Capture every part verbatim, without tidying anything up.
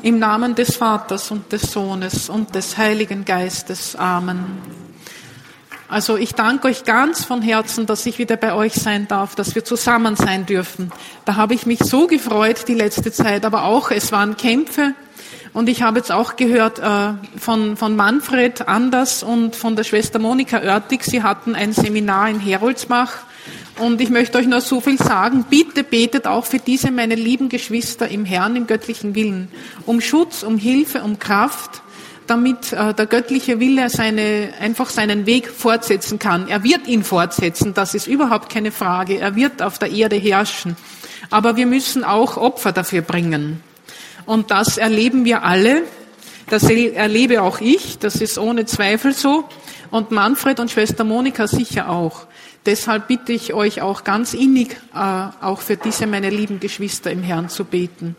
Im Namen des Vaters und des Sohnes und des Heiligen Geistes. Amen. Also ich danke euch ganz von Herzen, dass ich wieder bei euch sein darf, dass wir zusammen sein dürfen. Da habe ich mich so gefreut die letzte Zeit, aber auch es waren Kämpfe. Und ich habe jetzt auch gehört äh, von, von Manfred Anders und von der Schwester Monika Oertig, sie hatten ein Seminar in Heroldsbach. Und ich möchte euch nur so viel sagen, bitte betet auch für diese, meine lieben Geschwister im Herrn, im göttlichen Willen, um Schutz, um Hilfe, um Kraft, damit äh, der göttliche Wille seine, einfach seinen Weg fortsetzen kann. Er wird ihn fortsetzen, das ist überhaupt keine Frage. Er wird auf der Erde herrschen. Aber wir müssen auch Opfer dafür bringen. Und das erleben wir alle, das erlebe auch ich, das ist ohne Zweifel so. Und Manfred und Schwester Monika sicher auch. Deshalb bitte ich euch auch ganz innig, äh, auch für diese meine lieben Geschwister im Herrn zu beten.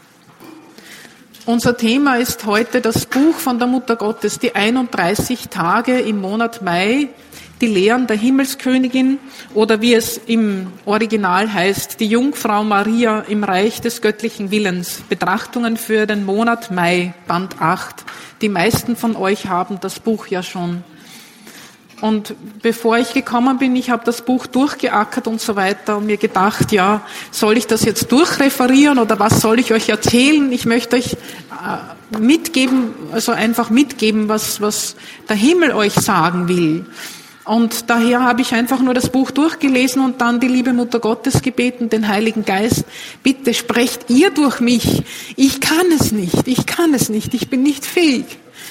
Unser Thema ist heute das Buch von der Mutter Gottes, die einunddreißig Tage im Monat Mai, die Lehren der Himmelskönigin oder wie es im Original heißt, die Jungfrau Maria im Reich des göttlichen Willens. Betrachtungen für den Monat Mai, Band acht. Die meisten von euch haben das Buch ja schon. Und bevor ich gekommen bin, ich habe das Buch durchgeackert und so weiter und mir gedacht, ja, soll ich das jetzt durchreferieren oder was soll ich euch erzählen? Ich möchte euch äh, mitgeben, also einfach mitgeben, was, was der Himmel euch sagen will. Und daher habe ich einfach nur das Buch durchgelesen und dann die liebe Mutter Gottes gebeten, den Heiligen Geist, bitte sprecht ihr durch mich. Ich kann es nicht, ich kann es nicht, ich bin nicht fähig.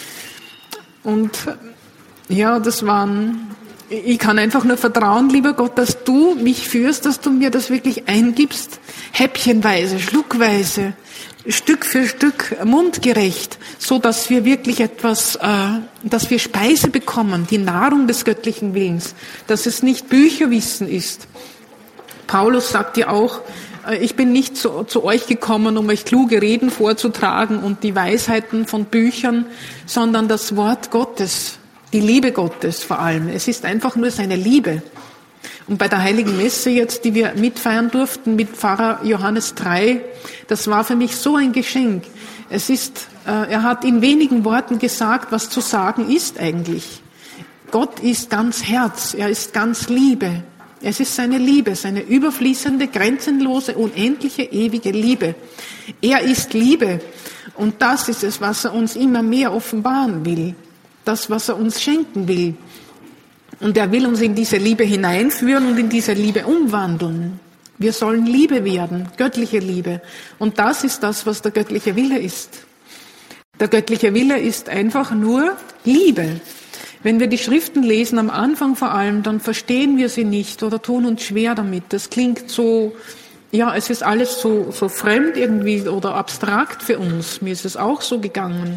Und ja, das waren, ich kann einfach nur vertrauen, lieber Gott, dass du mich führst, dass du mir das wirklich eingibst, häppchenweise, schluckweise, Stück für Stück, mundgerecht, so dass wir wirklich etwas, äh, dass wir Speise bekommen, die Nahrung des göttlichen Willens, dass es nicht Bücherwissen ist. Paulus sagt ja auch, äh, ich bin nicht zu, zu euch gekommen, um euch kluge Reden vorzutragen und die Weisheiten von Büchern, sondern das Wort Gottes, die Liebe Gottes vor allem. Es ist einfach nur seine Liebe. Und bei der Heiligen Messe jetzt, die wir mitfeiern durften mit Pfarrer Johannes Drei, das war für mich so ein Geschenk. Es ist, äh, er hat in wenigen Worten gesagt, was zu sagen ist eigentlich. Gott ist ganz Herz, er ist ganz Liebe. Es ist seine Liebe, seine überfließende, grenzenlose, unendliche, ewige Liebe. Er ist Liebe. Und das ist es, was er uns immer mehr offenbaren will. Das, was er uns schenken will. Und er will uns in diese Liebe hineinführen und in diese Liebe umwandeln. Wir sollen Liebe werden, göttliche Liebe. Und das ist das, was der göttliche Wille ist. Der göttliche Wille ist einfach nur Liebe. Wenn wir die Schriften lesen, am Anfang vor allem, dann verstehen wir sie nicht oder tun uns schwer damit. Das klingt so, ja, es ist alles so, so fremd irgendwie oder abstrakt für uns. Mir ist es auch so gegangen.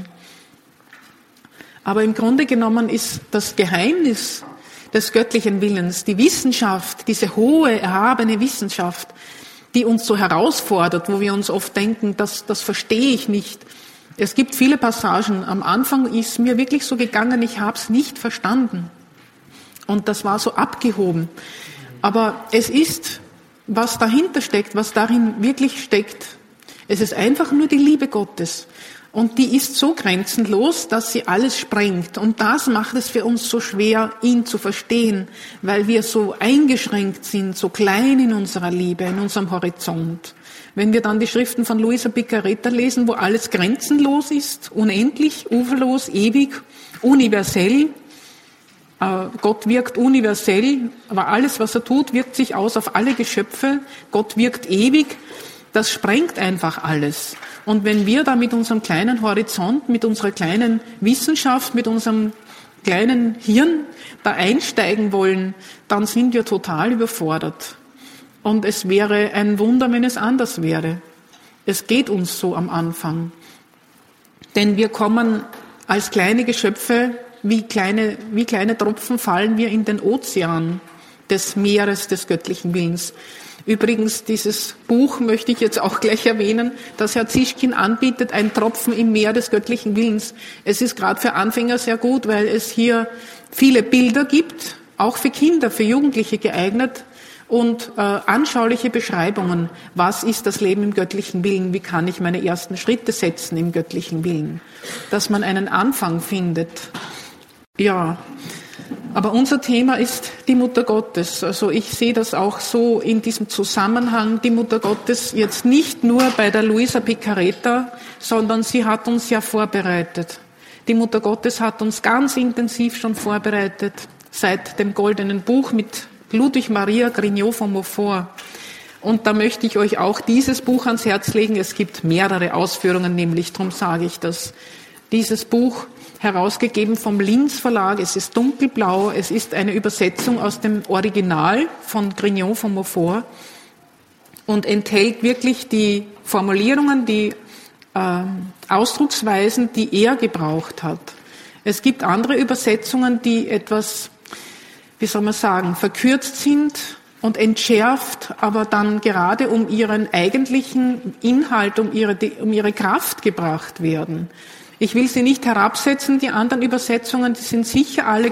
Aber im Grunde genommen ist das Geheimnis des göttlichen Willens, die Wissenschaft, diese hohe, erhabene Wissenschaft, die uns so herausfordert, wo wir uns oft denken, das, das verstehe ich nicht. Es gibt viele Passagen. Am Anfang ist mir wirklich so gegangen, ich habe es nicht verstanden. Und das war so abgehoben. Aber es ist, was dahinter steckt, was darin wirklich steckt. Es ist einfach nur die Liebe Gottes. Und die ist so grenzenlos, dass sie alles sprengt. Und das macht es für uns so schwer, ihn zu verstehen, weil wir so eingeschränkt sind, so klein in unserer Liebe, in unserem Horizont. Wenn wir dann die Schriften von Luisa Piccarreta lesen, wo alles grenzenlos ist, unendlich, uferlos, ewig, universell. Gott wirkt universell, aber alles, was er tut, wirkt sich aus auf alle Geschöpfe. Gott wirkt ewig. Das sprengt einfach alles. Und wenn wir da mit unserem kleinen Horizont, mit unserer kleinen Wissenschaft, mit unserem kleinen Hirn da einsteigen wollen, dann sind wir total überfordert. Und es wäre ein Wunder, wenn es anders wäre. Es geht uns so am Anfang. Denn wir kommen als kleine Geschöpfe, wie kleine, wie kleine Tropfen fallen wir in den Ozean des Meeres des göttlichen Willens. Übrigens, dieses Buch möchte ich jetzt auch gleich erwähnen, das Herr Zischkin anbietet, ein Tropfen im Meer des göttlichen Willens. Es ist gerade für Anfänger sehr gut, weil es hier viele Bilder gibt, auch für Kinder, für Jugendliche geeignet, und äh, anschauliche Beschreibungen. Was ist das Leben im göttlichen Willen? Wie kann ich meine ersten Schritte setzen im göttlichen Willen? Dass man einen Anfang findet. Ja, aber unser Thema ist die Mutter Gottes. Also ich sehe das auch so in diesem Zusammenhang, die Mutter Gottes jetzt nicht nur bei der Luisa Piccarreta, sondern sie hat uns ja vorbereitet. Die Mutter Gottes hat uns ganz intensiv schon vorbereitet, seit dem Goldenen Buch mit Ludwig Maria Grignot von Montfort. Und da möchte ich euch auch dieses Buch ans Herz legen. Es gibt mehrere Ausführungen, nämlich, darum sage ich das. Dieses Buch, herausgegeben vom Linz Verlag, es ist dunkelblau, es ist eine Übersetzung aus dem Original von Grignot von Montfort und enthält wirklich die Formulierungen, die äh, Ausdrucksweisen, die er gebraucht hat. Es gibt andere Übersetzungen, die etwas, wie soll man sagen, verkürzt sind und entschärft, aber dann gerade um ihren eigentlichen Inhalt, um ihre, um ihre Kraft gebracht werden. Ich will sie nicht herabsetzen, die anderen Übersetzungen, die sind sicher alle